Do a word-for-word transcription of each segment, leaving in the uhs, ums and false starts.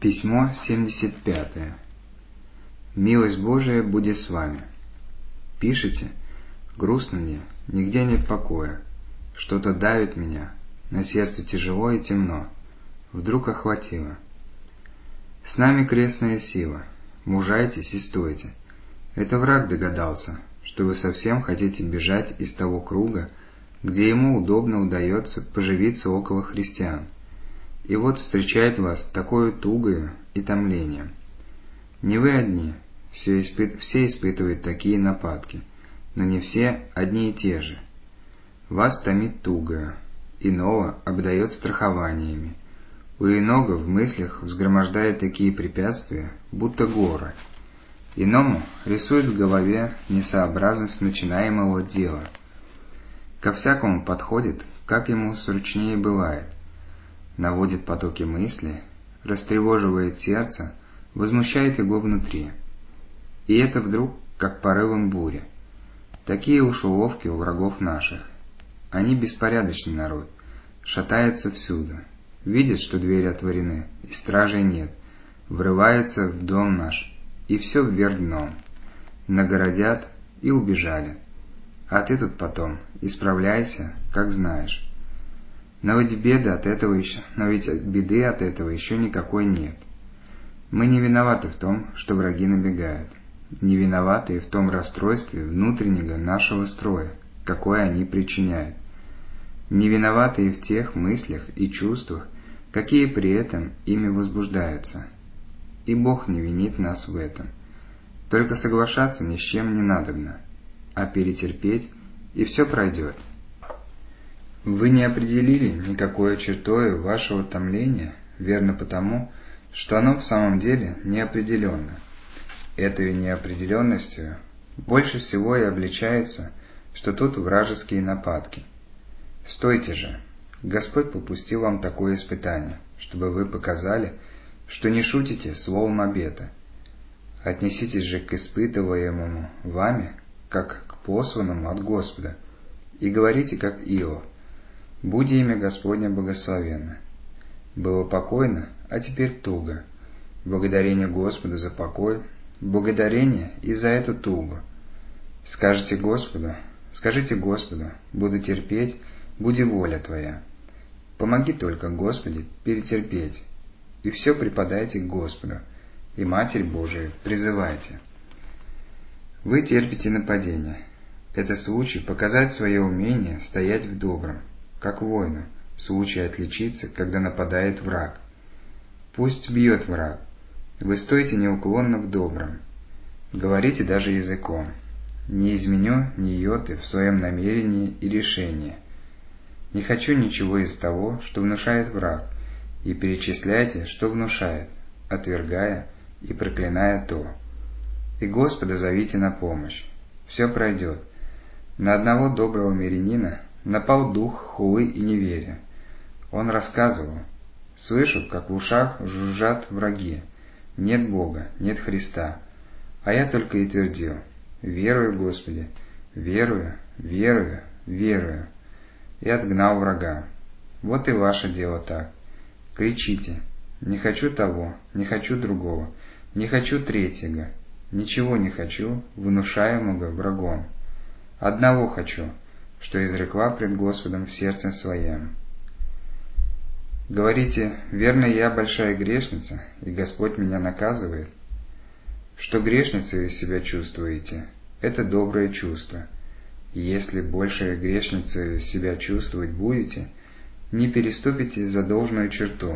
Письмо семьдесят пятое. Милость Божия будет с вами. Пишите: грустно мне, нигде нет покоя, что-то давит меня, на сердце тяжело и темно, вдруг охватило. С нами крестная сила, мужайтесь и стойте. Это враг догадался, что вы совсем хотите бежать из того круга, где ему удобно удается поживиться около христиан. И вот встречает вас такою тугою и томлением. Не вы одни, все, испыт... все испытывают такие нападки, но не все одни и те же. Вас томит тугою, иного обдает страхованиями, у иного в мыслях взгромождает такие препятствия, будто горы. Иному рисует в голове несообразность начинаемого дела. Ко всякому подходит, как ему сручнее бывает, наводит потоки мысли, растревоживает сердце, возмущает его внутри. И это вдруг, как порывом бури. Такие уж уловки у врагов наших. Они беспорядочный народ, шатается всюду, видят, что двери отворены, и стражей нет, врываются в дом наш, и все вверх дном, нагородят и убежали. А ты тут потом исправляйся, как знаешь. Но ведь беды от этого еще, но ведь беды от этого еще никакой нет. Мы не виноваты в том, что враги набегают, не виноваты и в том расстройстве внутреннего нашего строя, какое они причиняют, не виноваты и в тех мыслях и чувствах, какие при этом ими возбуждаются. И Бог не винит нас в этом. Только соглашаться ни с чем не надобно, а перетерпеть, и все пройдет. Вы не определили никакой чертою вашего томления, верно потому, что оно в самом деле неопределенно. Этой неопределенностью больше всего и обличается, что тут вражеские нападки. Стойте же! Господь попустил вам такое испытание, чтобы вы показали, что не шутите словом обета. Отнеситесь же к испытываемому вами, как к посланному от Господа, и говорите, как Иов: «Буди имя Господне благословенно. Было покойно, а теперь туго. Благодарение Господу за покой, благодарение и за эту тугу. Скажите Господу, скажите Господу, буду терпеть, буди воля Твоя. Помоги только, Господи, перетерпеть, и все преподайте к Господу, и Матерь Божию призывайте». Вы терпите нападение. Это случай показать свое умение стоять в добром, как воину, случай отличиться, когда нападает враг. Пусть бьет враг, вы стойте неуклонно в добром. Говорите даже языком: не изменю ни йоты в своем намерении и решении. Не хочу ничего из того, что внушает враг, и перечисляйте, что внушает, отвергая и проклиная то. И Господа зовите на помощь. Все пройдет. На одного доброго мирянина напал дух хулы и неверия. Он рассказывал: «Слышу, как в ушах жужжат враги. Нет Бога, нет Христа». А я только и твердил: «Верую, Господи, верую, верую, верую». И отгнал врага. Вот и ваше дело так. Кричите: «Не хочу того, не хочу другого, не хочу третьего, ничего не хочу, внушаемого врагом. Одного хочу, что изрекла пред Господом в сердце своем». Говорите: «Верно, я большая грешница, и Господь меня наказывает». Что грешницей из себя чувствуете, это доброе чувство. И если больше грешницей себя чувствовать будете, не переступите за должную черту.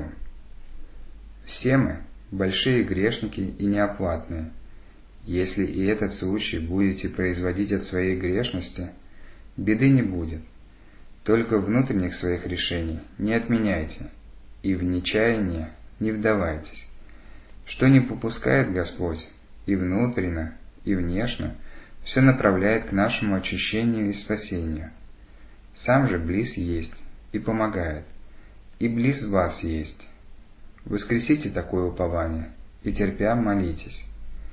Все мы большие грешники и неоплатные. Если и этот случай будете производить от своей грешности, беды не будет. Только внутренних своих решений не отменяйте, и в нечаяние не вдавайтесь. Что не попускает Господь, и внутренно, и внешне, все направляет к нашему очищению и спасению. Сам же близ есть и помогает, и близ вас есть. Воскресите такое упование, и терпя молитесь.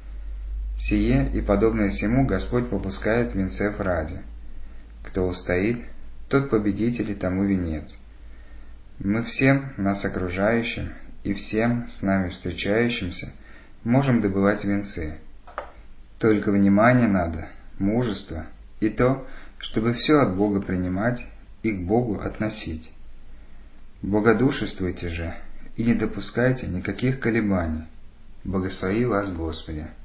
Сие и подобное сему Господь попускает венцев ради. Кто устоит, тот победитель и тому венец. Мы всем, нас окружающим и всем с нами встречающимся можем добывать венцы. Только внимание надо, мужество и то, чтобы все от Бога принимать и к Богу относить. Богодушествуйте же и не допускайте никаких колебаний. Благослови вас, Господи!